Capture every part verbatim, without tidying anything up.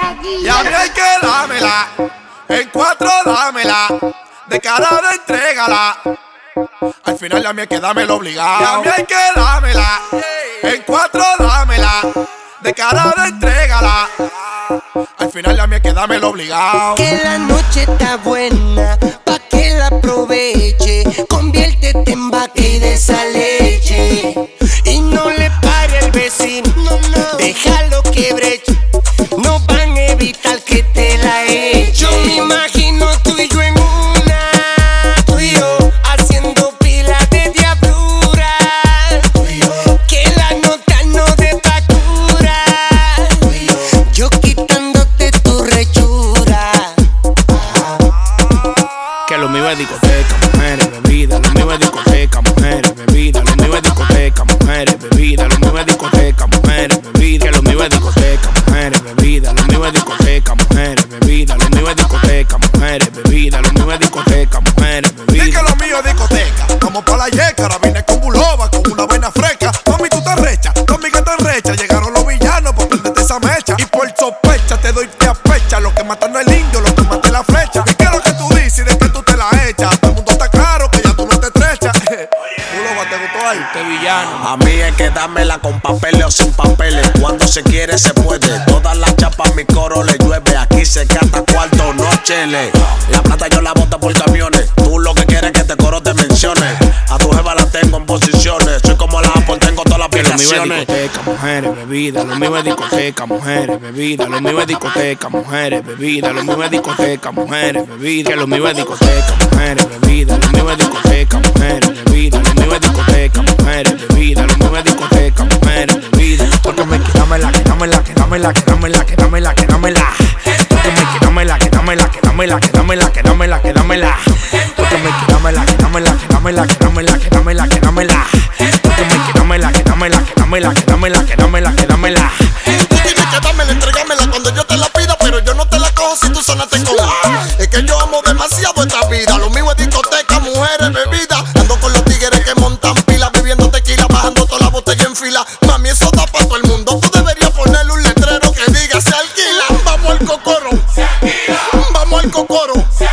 Y a mí hay que dámela, en cuatro dámela, de cara de entrégala. Al final a mí hay que dámelo obligado. Y a mí hay que dámela, en cuatro dámela, de cara de entrégala. Al final a mí hay que dámelo obligado. Que la noche está buena, pa' que la aproveche. Conviértete en vaque de esa leche. Y no le pare al vecino, no, no. Déjalo que breche. No van a evitar que te la eche. Yo me imagino tú y yo en una, tú y yo haciendo pila de diablura. Tú y yo, que la nota no dé pa' cura. Tú y yo, yo quitándote tu rechura. Que lo mío es discoteca, mujeres, bebida. Lo mío es discoteca, mujeres, bebida. Lo mío es discoteca, mujeres, bebida. Lo mío es discoteca, mujeres, bebida. Que lo mío es discoteca, mujeres, bebida. Lo mío es discoteca, mujeres, bebida. Lo mío es discoteca, mujeres, bebida. Lo mío es discoteca, mujeres, bebida. Di que lo mío es discoteca, como pa' la yeca. Ahora vine con buloba, con una vena fresca. Mami, tú te recha, conmigo te recha. Llegaron los villanos por prenderte esa mecha. Y por sospecha te doy te apecha. Lo que matan no es el indio, lo que mata es la flecha. ¿Y qué es lo que tú dices y de que tú te la echas? Todo el mundo está claro que ya tú no te estrechas. Buloba, ¿te gustó ahí? Este villano. A mí hay que dármela con papeles o sin papeles. Cuando se quiere se puede. Todas las chapas mi coro le llueve. Aquí se canta cuarto, no chele. La plata yo la boto por camiones. Tú lo que quieres es que te coro te mencione. A tu jeva la tengo en posiciones. Soy como la Apple, tengo todas las Que lo mío es aplicaciones. discoteca, mujeres, bebida. Lo mío es discoteca, mujeres, bebida. Lo mío es discoteca, mujeres, bebida. Lo mío es discoteca, mujeres, bebida. Que lo mío es discoteca, mujeres, bebida. Lo mío es discoteca, mujeres, bebida. Lo mío es discoteca, mujeres, bebida. Lo mío es discoteca, mujeres, bebida. Porque me quedámela, quedámela, quedámela, quedámela, quedámela, quedámela. Porque me quedámela, quedámela, quedámela, quedámela, quedámela, quedámela. Porque me quedámela, quedámela, quedámela, quedámela, quedámela, quedámela. Porque me quedámela, quedámela, quedámela, quedámela, quedámela, quedámela. Tú tienes que dármela, entregármela cuando yo te la pida, pero yo no te la cojo si tú sonaste con A. Es que yo amo demasiado esta vida. Lo mío es discoteca, mujeres, bebida. Ando con los tigres que montan pila, bebiendo tequila, bajando toda la botella en fila. Mami, eso da pa' todo el mundo. Tú deberías ponerle un letrero que diga se alquila. Vamos al cocoro, vamos al cocoro,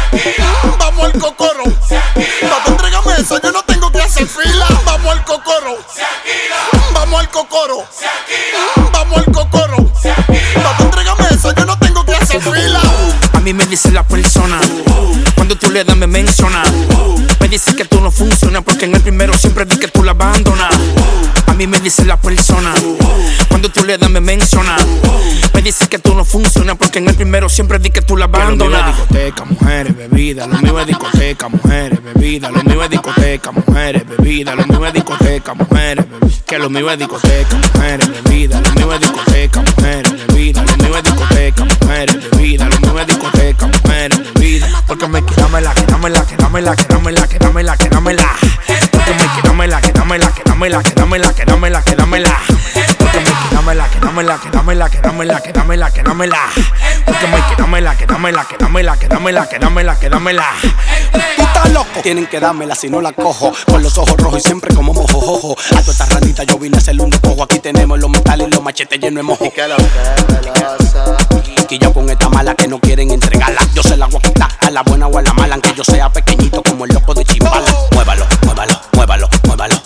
vamos al cocoro. Papi, entrégame eso, yo no tengo que hacer fila. Vamos al cocoro, vamos al cocoro, vamos al cocoro. Papi, entrégame eso, yo no tengo que hacer fila. A mí me dice la persona, cuando tú le das me menciona. Me dice que tú no funcionas porque en el primero siempre di que tú la abandonas. A mí me dice la persona, cuando tú le das me menciona. Me dice que tú no funcionas porque en el primero siempre di que tú la abandonas. Lo mío es discoteca, mujeres, bebida. Lo mío es discoteca, mujeres, bebida. Lo mío es discoteca, mujeres, bebida. Lo mío es discoteca, mujeres, bebida. Que lo mío es discoteca, mujeres, bebida. Lo mío es discoteca, mujeres, bebida. Lo mío es discoteca, mujeres, bebida. Lo mío es discoteca, mujeres, bebida. Porque me quedámela, quedámela, quedámela, quedámela, quedámela, quedámela. Porque me quedámela, quedámela, quedámela, quedámela, quedámela, quedámela. Porque me quedámela, quedámela, quedámela, quedámela, quedámela, quedámela. Porque me quedámela, quedámela, quedámela, quedámela, quedámela, quedámela. Tú estás loco. Tienen que dármela si no la cojo. Con los ojos rojos y siempre como mojojojo. A toda esta randita yo vine a hacerle un despojo. Aquí tenemos los metales y los machetes llenos de mojo. Que lo que velosa. Y yo con esta mala que no quieren entregarla. Yo se la voy a quitar a la buena o a la mala. Aunque yo sea pequeñito como el loco de Chimbala. Muévalo, muévalo, muévalo, muévalo.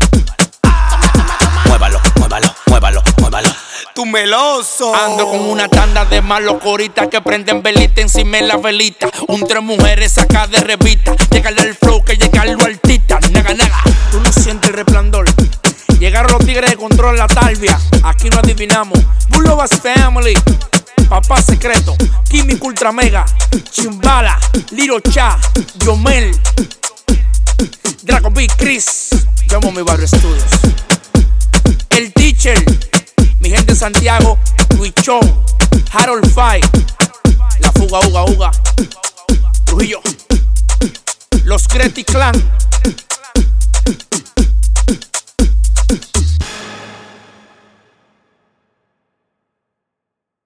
Muévalo, muévalo, muévalo, muévalo. Tu meloso. Ando con una tanda de malos coritas que prenden velita encima de la velita. Un tres mujeres sacadas de revista. Llegarle al flow que llegarlo al artista. Naga, naga, tú no sientes el resplandor. Llegaron los tigres de control la talvia. Aquí no adivinamos. Bulobas Family. Papá Secreto. Químico Ultra Mega. Chimbala. Liro Cha. Yomel. Dragon B. Chris. Llamo mi barrio Studios. El Teacher. Mi gente de Santiago, Luichón, Harold Five, La Fuga, Uga, Uga, Trujillo, Los Creti Clan,